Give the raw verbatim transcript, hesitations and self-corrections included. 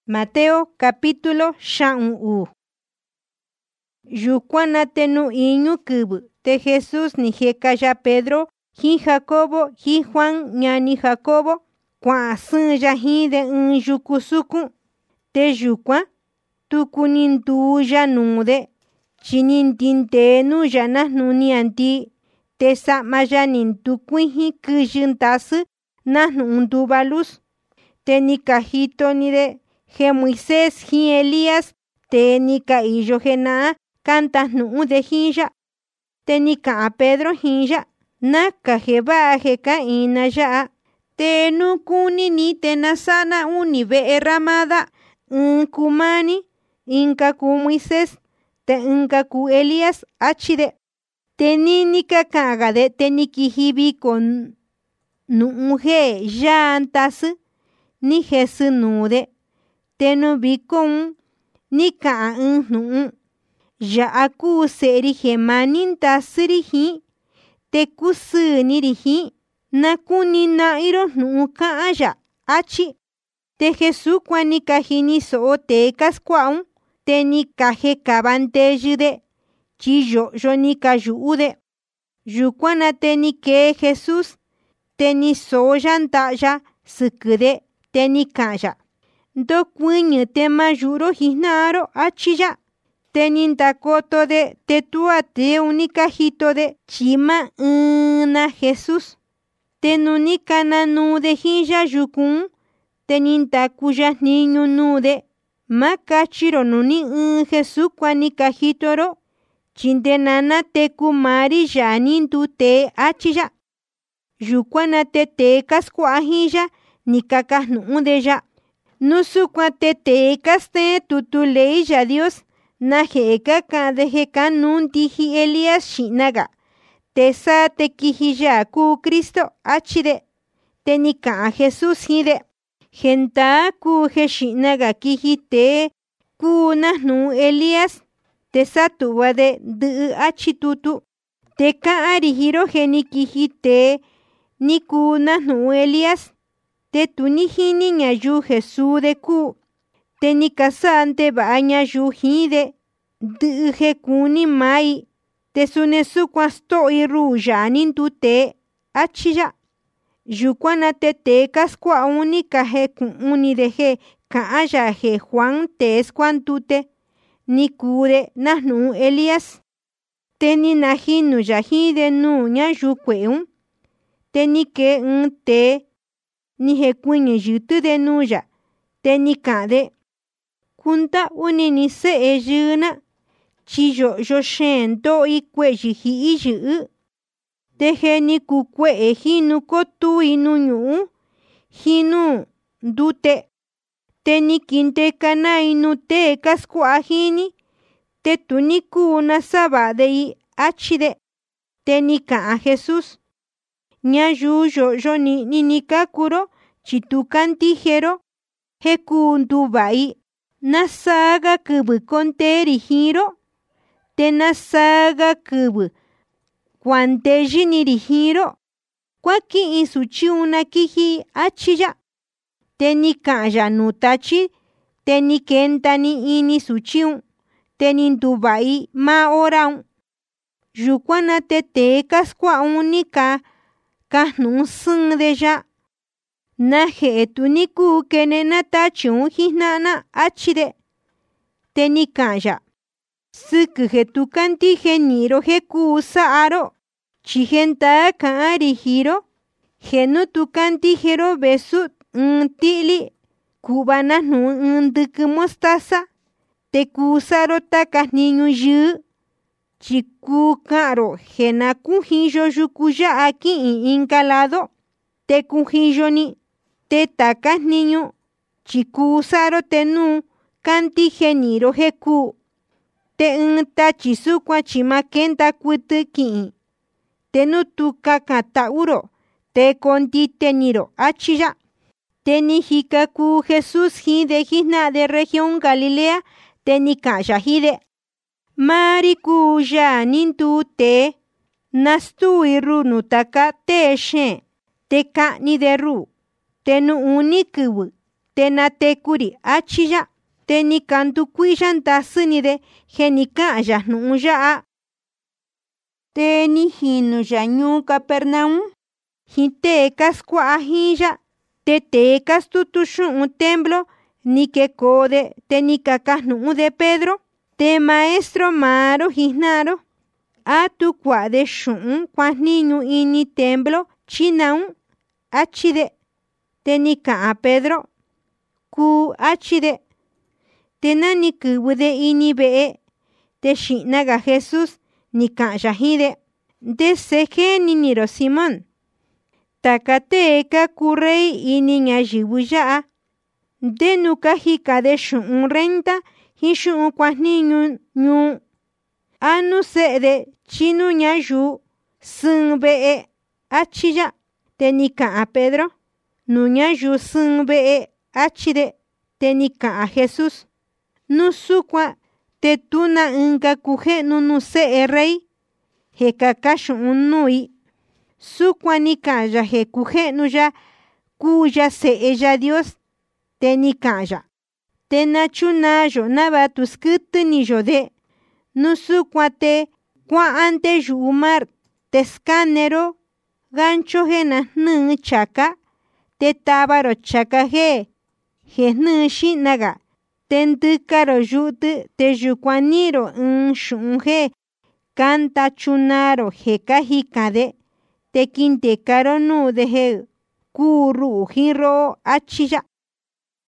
Mateo capítulo xa'un. Yukuana tenu iñu kubu te Jesús ni jekaya Pedro hi Jacobo hi Juan ñani Jacobo kwa sɨnya hide un yuku sukun te yukua tuku ni nduya nude chini ntinte nuya najnuni anti te sa'maya ni ntukui hi kɨyɨ ntasɨ najnu nduva luz te ni kajito ni de je Moisés hi Elías te ni ka iyo je na'a kanta jnu'u de jinya te ni ka'an Pedro jinya naka je va'a je ka ina ya'a te nu kuni ni te nasana uni ve'e ramada ɨɨn ku mani inka ku Moisés te inka ku Elías achi de te ni ni ka ka'an de te ni kiji viko nu'u je yaa ntasɨ ni jesɨ nude te nu viko un ni ka'an ɨɨn jnu'u ya'a kuu se'eri je mani ntasɨri ji te kusɨɨniri ji na kuni na'iro jnu'u ka'an ya achi te Jesús kuani ka jini so'o tee kaskua'a un te ni ka jekava ndeyɨ de tyi yo'yo ni ka yu'u de yukuan na te ni kee Jesús te ni soo ya nda'ya sɨkɨ de te ni ka'an ya ndokuɨñɨ te ma yu'uro jijna'aro achi ya te ni ndakoto de te tua teu ni ka jito de tyi ma ɨɨn na Jesús te nu ni kana nuu de jinya yukun te ni ndaku ya jniñu nuu de ma kachiro nu ni ɨɨn Jesús kuani ka jitoro tyi nde nana teku mari ya ni ndute achi ya yukuan na te tee kaskua'a jinya ni ka kajnu'u de ya nu sukuan te tee kasten tutu ley ya Dios naje'e ka ka'an de je kanuu ndiji Elías xi'naga te saa te kiji ya kuu Kristo achi de te ni ka'an Jesús jin de je ndaa kuu je xi'naga kiji tee kuu najnu Elías te satu'va de ndɨ'ɨ achi tutu te ka'an ri jiro je ni kiji tee ni kuu najnu Elías te tu ni jini ñayu Jesús de kuu te ni ka sa'a ndeva'a ñayu jin de ndɨ'ɨ je kuni mai te suni sukuan sto'i ruu ya ni ndute achi ya yukuan na te tee kaskua'a un ni ka jeku'un ni de je ka'an ya je Juan tee skuandute ni kuu de najnu Elías te ni najinu ya jin de nuu ñayu kue'e un te ni kee ɨɨn tee ni jekuɨñɨ yɨtɨ de nuu ya te ni ka'an de kunta'u ni ni se'e yɨɨna tyi yo'yo xeen ndo'i kue'yɨ ji'i yɨ'ɨ te je ni kuu kue'e jinu kotui nu ñu'u jinu ndute te ni kinteka nai nu tee kaskua'a jini te tu ni kuu nasava'a de i achi de te ni ka'an Jesús ñayu yo'yo ni'ni ni kakuro tyi tu kantijero je kuu nduva'i nasaaga kɨvɨ konteri jinro te nasaaga kɨvɨ kuandeyɨniri jinro kuaki'in sutyi un na kiji achi ya te ni ka'an ya nuu tatyi te ni kentani ini sutyi un te ni nduva'i ma ora un yukuan na te tee kaskua'a un ni ka kajnu'u sɨɨn de ya naje'e tu ni kuu kene na tatyi un jijna'na achi de te ni ka'an ya sɨkɨ je tu kantije ñi'ro je kuu sa'aro tyi je ndaa ka'an ri jiro je nu tu kantijero vesu ɨɨn ti'li ku'va najnu ɨɨn ndɨkɨ mostaza te kuu sa'ro taka jniñu yɨɨ tyi kuu ka'anro je na kujiyo yuku ya'a ki'in inka lado te kujiyoni te taka jniñu tyi kuu sa'ro te nuu kantije ñi'ro je kuu te ɨɨn tatyi sukuan tyi ma kenta kuɨtɨ ki'in te nu tu kakan ta'uro te kontite‑ñiro achi ya te ni jika kuu Jesús jin de jijna'a de región Galilea te ni ka'an ya jin de mari kuu yaa ni nduu tee nastui ruu nu taka tee xeen te ka'ni de ruu te nu uni kɨvɨ te natekuri achiya, te ni kantu kuiya ntasini de je ni ka'ya nu'u ya'a. Te ni jinu ya ñuu Capernaum, jin tee ka skua'a jin ya, te tee ka stutu xu'un templo ni kekoo de te ni ka kajnu'u de Pedro, te maestro maro jijna'ro, a tu kua'a de xu'un kuajniñu ini templo chinaun, achi de. Te ni ka'an Pedro, kuu achi de. Te nani kɨvɨ de ini ve'e, te xi'naga Jesús ni ka'ya jin de, ndese jéni-ni-ro Simón, taka tee ka kuu rey ini ñayɨvɨ ya'a, ndenu ka jika de xu'un renta jin xu'un kuajniñu ñuu, a nu se'e de chinu ñayuu sɨɨn ve'e, achi ya. Te ni ka'an Pedro, nu ñayuu sɨɨn ve'e, achi de. Te ni ka'an Jesús, nu sukuan te tu na ɨnka kuje'nu nu se'e rey je kaka xu'un nui. Sukuan ni ka'an ya je kuje'nu ya kuu ya se'e ya Dios. Te ni ka'an ya, te na chunaa‑yo nava tu skɨtɨ‑ni‑yo de. Nu sukuan te kua'an nde yu'u mar, te skane‑ro gancho je na jnɨɨ chaka, te tava‑ro chaka je je jnɨɨ xi'naga, te ndɨka‑ro yu'u‑tɨ, te yukuan ni'i‑ro ɨɨn xu'un je kanta chunaa‑ro je ka jikan‑de, te kindeka‑ro nuu de je kuu ru'u jin ro'o, achi ya.